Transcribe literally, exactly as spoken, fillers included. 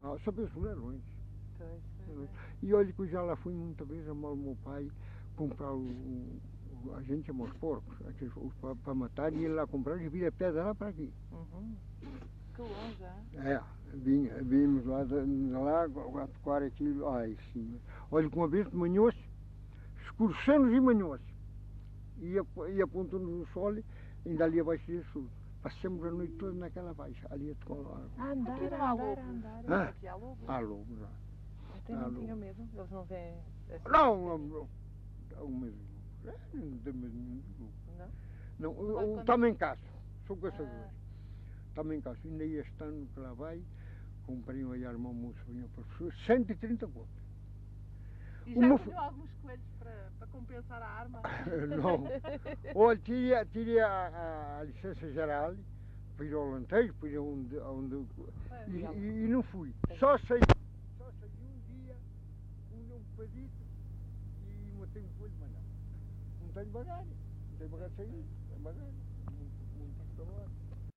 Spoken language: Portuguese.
Ah, só penso lerões. Pois, pois é. E olha que eu já lá fui muita vez a mal meu pai comprar o, o- o- a gente chama os porcos, para matar, e ele lá comprar e vira pedra lá para aqui. Uhum. Que longe, é? É, vinha, vimos lá, de- lá quarenta quilos, ai sim. Olha que uma vez de manhãs, escurecendo e manhãs, ia, ia apontando o sol, ainda ali abaixo disso, passamos a noite toda naquela baixa, ali a tocar lá. A andar, Aqui não a há andar, lobo. a andar. Hã? Aqui há lobo. Há lobo já. Até há não lobo. tinha medo. Eles não veem. essas Não, coisas. não, não, mas, é, não tem medo nenhum de lobo. Não? Não, Mas eu- eu quando- também caço, sou caçador. Ah. Também caço, ainda este ano que lá vai, comprei uma arma muito sobrinha para professor, cento e trinta contos. E O já meu colheu alguns coelhos para, para compensar a arma? Não. Olha, tirei, tirei a, a licença geral para ir ao Alentejo, para ir onde, onde e, e, e não fui. Só saí, só saí um dia, um, um bocadito e matei um coelho, mas não. Não tenho bagagem, não tenho bagagem de sair, não tenho bagagem, muito, muito trabalho.